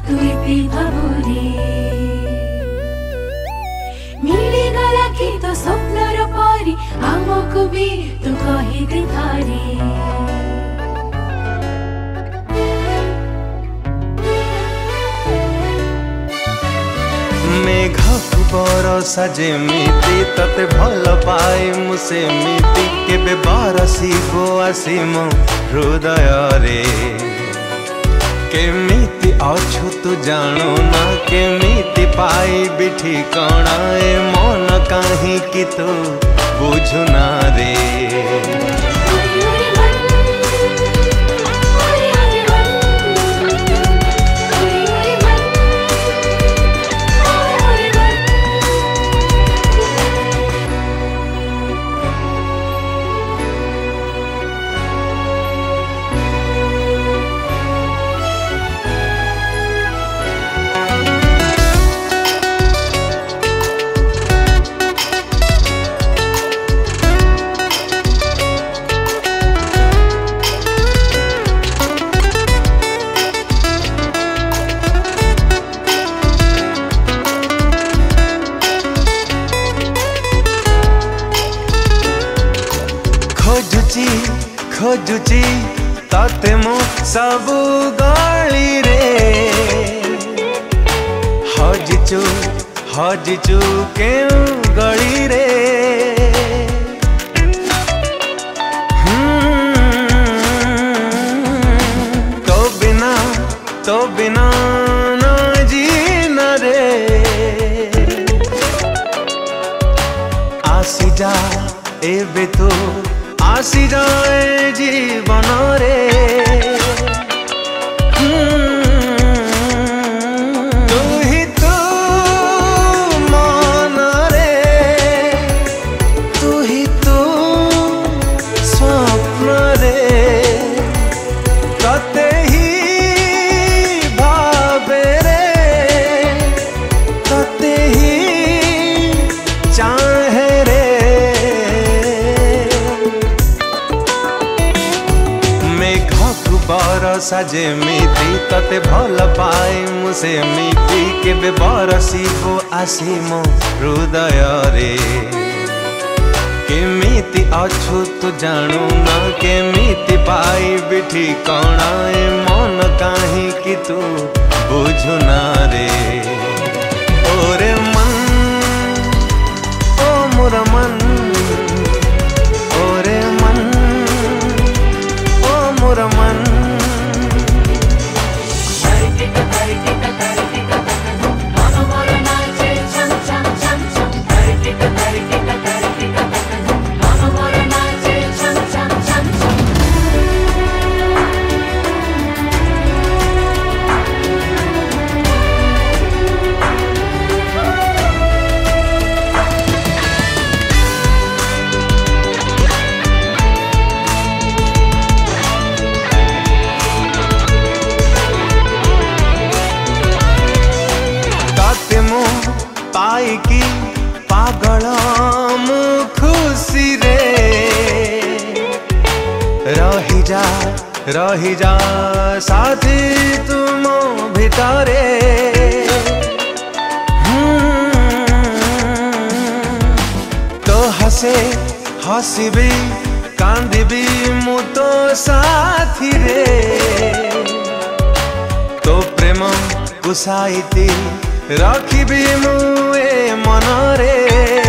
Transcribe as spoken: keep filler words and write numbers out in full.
तू इति भावुरे मिलिगला कि तो स्वप्नर परी आमको भी तू कहि दे थारे मेघकु बरसा जेमिति तते भल पाए मु सेमिति केबे बरसिबो आसी मो हृदय रे केमिति अछु तू जानो ना केमिति पाइबि ठिकाना ए मन काहे कि तू बुझु ना रे खोजुची खोजुची तते मो सबु गली रे हजिचु हजिचु केउ गली रे तो बिना तो बिना ना जीना रे आसी जा एबे तो आसी जाए जीवन रे तू ही तू मन रे तू ही तू स्वप्न रे तते ही भावे रे तते ही चाहे रे बरसा जेमिति तते भल पाए मु सेमिति केबे बरसिबो आसी मो हृदय रे केमिति अछु तू जानु ना केमिति पाइबि ठिकाना ए मन काहे कि तू बुझु ना रे ओरे मन ओ मोर मन ओरे मन ओ मोर मन पाई की पागल मु खुशी रे रही जा रही जा साथी तुम भितरे तो हसे हसीबी कांदीबी मु तो साथी रे तो प्रेम कुसाईती रखिबी मुए मन रे।